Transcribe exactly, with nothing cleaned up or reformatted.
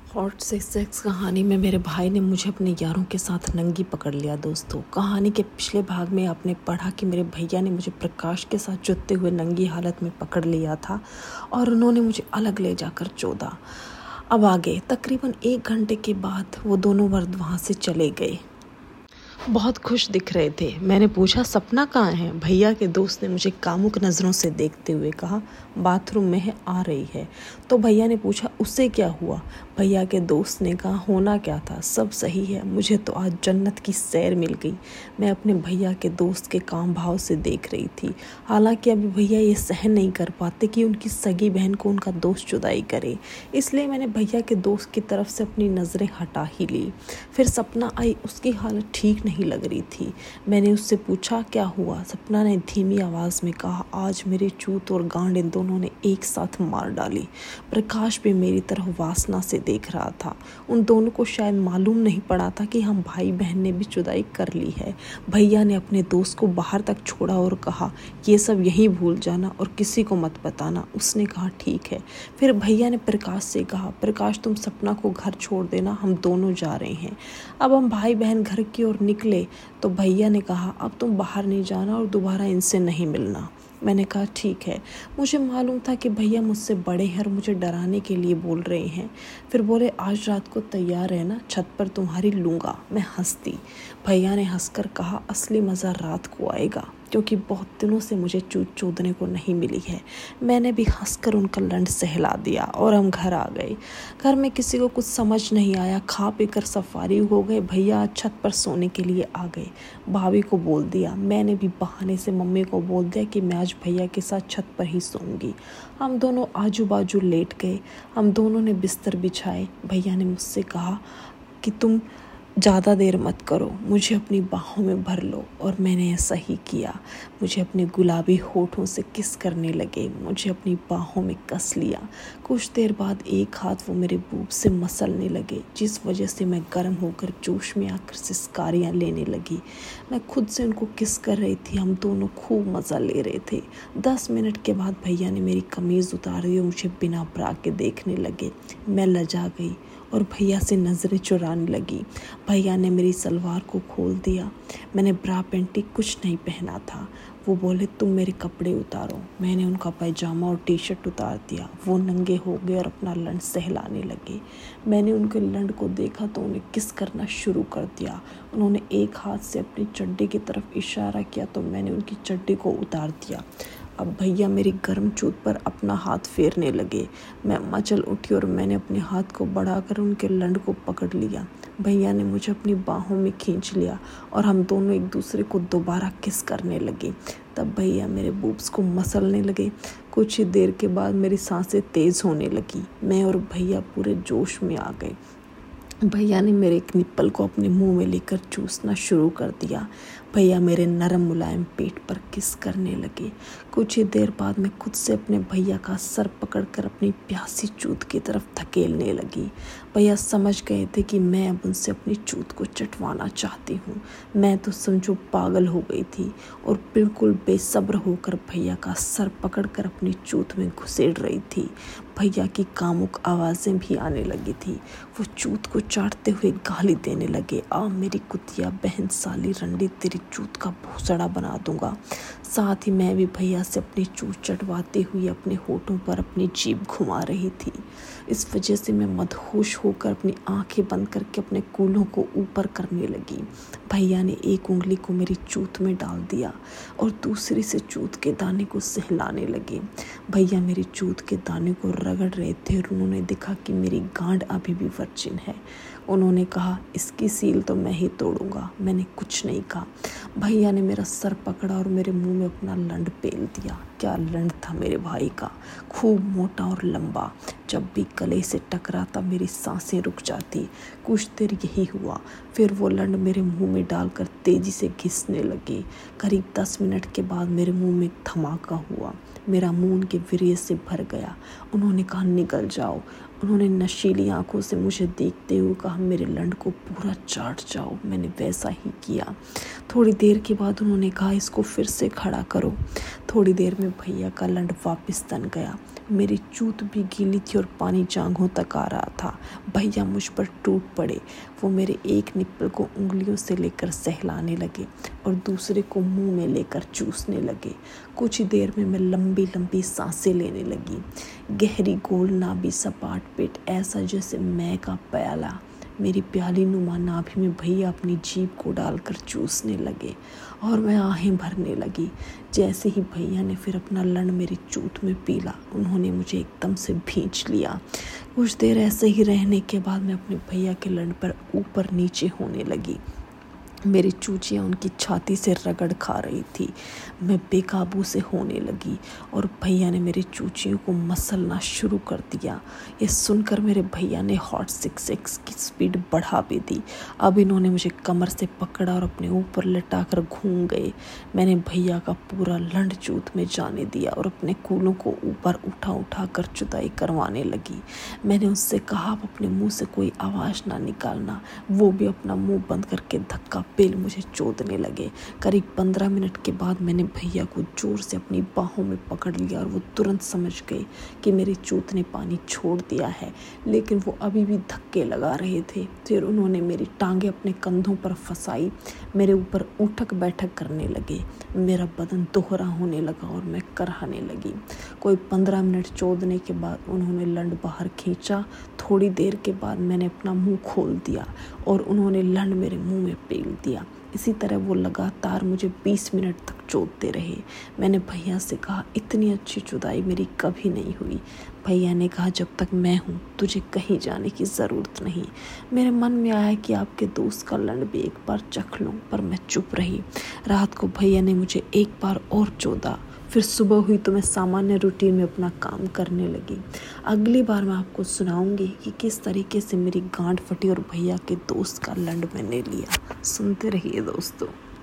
Hot sex sex कहानी में मेरे भाई ने मुझे अपने यारों के साथ नंगी पकड़ लिया। दोस्तों, कहानी के पिछले भाग में आपने पढ़ा कि मेरे भैया ने मुझे प्रकाश के साथ जुटते हुए नंगी हालत में पकड़ लिया था और उन्होंने मुझे अलग ले जाकर चोदा। अब आगे तकरीबन एक घंटे के बाद वो दोनों मर्द वहाँ से चले गए। बहुत खुश दिख रहे थे। मैंने पूछा, सपना कहाँ है? भैया के दोस्त ने मुझे कामुक नज़रों से देखते हुए कहा, बाथरूम में है, आ रही है। तो भैया ने पूछा, उससे क्या हुआ? भैया के दोस्त ने कहा, होना क्या था, सब सही है, मुझे तो आज जन्नत की सैर मिल गई। मैं अपने भैया के दोस्त के काम भाव से देख रही थी। हालांकि अभी भैया ये सहन नहीं कर पाते कि उनकी सगी बहन को उनका दोस्त जुदाई करे, इसलिए मैंने भैया के दोस्त की तरफ से अपनी नज़रें हटा ही ली। फिर सपना आई, उसकी हालत ठीक नहीं लग रही थी। मैंने उससे पूछा, क्या हुआ? सपना ने धीमी आवाज़ में कहा, आज मेरे चूत और गांड इन दोनों ने एक साथ मार डाली। प्रकाश भी मेरी तरह वासना से देख रहा था। उन दोनों को शायद मालूम नहीं पड़ा था कि हम भाई बहन ने भी जुदाई कर ली है। भैया ने अपने दोस्त को बाहर तक छोड़ा और कहा, ये सब यहीं भूल जाना और किसी को मत बताना। उसने कहा, ठीक है। फिर भैया ने प्रकाश से कहा, प्रकाश तुम सपना को घर छोड़ देना, हम दोनों जा रहे हैं। अब हम भाई बहन घर की ओर निकले तो भैया ने कहा, अब तुम बाहर नहीं जाना और दोबारा इनसे नहीं मिलना। मैंने कहा, ठीक है। मुझे मालूम था कि भैया मुझसे बड़े हैं और मुझे डराने के लिए बोल रहे हैं। फिर बोले, आज रात को तैयार रहना, छत पर तुम्हारी लूँगा। मैं हंस दी। भैया ने हंसकर कहा, असली मज़ा रात को आएगा, क्योंकि बहुत दिनों से मुझे चूत चोदने को नहीं मिली है। मैंने भी हंसकर उनका लंड सहला दिया और हम घर आ गए। घर में किसी को कुछ समझ नहीं आया। खा पी कर सफारी हो गए। भैया छत पर सोने के लिए आ गए। भाभी को बोल दिया। मैंने भी बहाने से मम्मी को बोल दिया कि मैं आज भैया के साथ छत पर ही सोऊंगी। हम दोनों आजू बाजू लेट गए। हम दोनों ने बिस्तर बिछाए। भैया ने मुझसे कहा कि तुम ज़्यादा देर मत करो, मुझे अपनी बाहों में भर लो। और मैंने ऐसा ही किया। मुझे अपने गुलाबी होठों से किस करने लगे। मुझे अपनी बाहों में कस लिया। कुछ देर बाद एक हाथ वो मेरे बूब से मसलने लगे, जिस वजह से मैं गर्म होकर जोश में आकर सिसकारियाँ लेने लगी। मैं खुद से उनको किस कर रही थी। हम दोनों खूब मज़ा ले रहे थे। दस मिनट के बाद भैया ने मेरी कमीज़ उतारी और मुझे बिना ब्रा के देखने लगे। मैं लजा गई और भैया से नज़रें चुराने लगी। भैया ने मेरी सलवार को खोल दिया। मैंने ब्रा पेंटी कुछ नहीं पहना था। वो बोले, तुम मेरे कपड़े उतारो। मैंने उनका पैजामा और टी शर्ट उतार दिया। वो नंगे हो गए और अपना लंड सहलाने लगे। मैंने उनके लंड को देखा तो उन्हें किस करना शुरू कर दिया। उन्होंने एक हाथ से अपनी चड्डी की तरफ इशारा किया तो मैंने उनकी चड्डी को उतार दिया। अब भैया मेरी गर्म चूत पर अपना हाथ फेरने लगे। मैं मचल उठी और मैंने अपने हाथ को बढ़ाकर उनके लंड को पकड़ लिया। भैया ने मुझे अपनी बाहों में खींच लिया और हम दोनों एक दूसरे को दोबारा किस करने लगे। तब भैया मेरे बूब्स को मसलने लगे। कुछ ही देर के बाद मेरी सांसें तेज़ होने लगी। मैं और भैया पूरे जोश में आ गए। भैया ने मेरे एक निप्पल को अपने मुंह में लेकर चूसना शुरू कर दिया। भैया मेरे नरम मुलायम पेट पर किस करने लगे। कुछ ही देर बाद मैं खुद से अपने भैया का सर पकड़कर अपनी प्यासी चूत की तरफ धकेलने लगी। भैया समझ गए थे कि मैं अब उनसे अपनी चूत को चटवाना चाहती हूँ। मैं तो समझो पागल हो गई थी और बिल्कुल बेसब्र होकर भैया का सर पकड़कर अपनी चूत में घुसेड़ रही थी। भैया की कामुक आवाज़ें भी आने लगी थी। वो चूत को चाटते हुए गाली देने लगे, आ मेरी कुतिया बहन साली रंडी, तेरी चूत का भूसड़ा बना दूंगा। साथ ही मैं भी भैया से अपनी चूत चटवाते हुए अपने होठों पर अपनी जीभ घुमा रही थी। इस वजह से मैं मदहोश होकर अपनी आंखें बंद करके अपने कूल्हों को ऊपर करने लगी। भैया ने एक उंगली को मेरी चूत में डाल दिया और दूसरी से चूत के दाने को सहलाने लगे। भैया मेरी चूत के दाने को रगड़ रहे थे और उन्होंने देखा कि मेरी गांड अभी भी वर्जिन है। उन्होंने कहा, इसकी सील तो मैं ही तोड़ूंगा। मैंने कुछ नहीं कहा। भैया ने मेरा सर पकड़ा और मेरे मुंह में अपना लंड पेल दिया। क्या लंड था मेरे भाई का, खूब मोटा और लंबा। जब भी गले से टकराता मेरी सांसें रुक जाती। कुछ देर यही हुआ। फिर वो लंड मेरे मुंह में डालकर तेजी से घिसने लगे। करीब दस मिनट के बाद मेरे मुंह में एक धमाका हुआ। मेरा मुंह उनके वीर्य से भर गया। उन्होंने कहा, निकल जाओ। उन्होंने नशीली आंखों से मुझे देखते हुए कहा, मेरे लंड को पूरा चाट जाओ। मैंने वैसा ही किया। थोड़ी देर के बाद उन्होंने कहा, इसको फिर से खड़ा करो। थोड़ी देर में भैया का लंड वापस तन गया। मेरी चूत भी गीली थी और पानी जांघों तक आ रहा था। भैया मुझ पर टूट पड़े। वो मेरे एक निप्पल को उंगलियों से लेकर सहलाने लगे और दूसरे को मुंह में लेकर चूसने लगे। कुछ ही देर में मैं लंबी लंबी सांसें लेने लगी। गहरी गोल नाभि, सपाट पेट, ऐसा जैसे मैं का प्याला। मेरी प्याली नुमा नाभि में भैया अपनी जीभ को डालकर चूसने लगे और मैं आहें भरने लगी। जैसे ही भैया ने फिर अपना लंड मेरी चूत में पीला, उन्होंने मुझे एकदम से भींच लिया। कुछ देर ऐसे ही रहने के बाद मैं अपने भैया के लंड पर ऊपर नीचे होने लगी। मेरी चूचियाँ उनकी छाती से रगड़ खा रही थी। मैं बेकाबू से होने लगी और भैया ने मेरी चूचियों को मसलना शुरू कर दिया। ये सुनकर मेरे भैया ने हॉट सिक्स एक्स की स्पीड बढ़ा भी दी। अब इन्होंने मुझे कमर से पकड़ा और अपने ऊपर लटाकर घूम गए। मैंने भैया का पूरा लंड चूत में जाने दिया और अपने कूलों को ऊपर उठा उठा कर जुदाई करवाने लगी। मैंने उससे कहा, आप अपने मुँह से कोई आवाज़ ना निकालना। वो भी अपना मुँह बंद करके धक्का पेल मुझे चोदने लगे। करीब पंद्रह मिनट के बाद मैंने भैया को जोर से अपनी बाहों में पकड़ लिया और वो तुरंत समझ गए कि मेरी चूत ने पानी छोड़ दिया है, लेकिन वो अभी भी धक्के लगा रहे थे। फिर उन्होंने मेरी टांगें अपने कंधों पर फंसाई, मेरे ऊपर उठक बैठक करने लगे। मेरा बदन दोहरा होने लगा और मैं कराहने लगी। कोई पंद्रह मिनट चोदने के बाद उन्होंने लंड बाहर खींचा। थोड़ी देर के बाद मैंने अपना मुंह खोल दिया और उन्होंने लंड मेरे मुंह में पेल दिया। इसी तरह वो लगातार मुझे बीस मिनट तक चोदते रहे। मैंने भैया से कहा, इतनी अच्छी जुदाई मेरी कभी नहीं हुई। भैया ने कहा, जब तक मैं हूँ तुझे कहीं जाने की ज़रूरत नहीं। मेरे मन में आया कि आपके दोस्त का लंड भी एक बार चख लूँ, पर मैं चुप रही। रात को भैया ने मुझे एक बार और चोदा। फिर सुबह हुई तो मैं सामान्य रूटीन में अपना काम करने लगी। अगली बार मैं आपको सुनाऊंगी कि किस तरीके से मेरी गांठ फटी और भैया के दोस्त का लंड मैंने लिया। सुनते रहिए दोस्तों।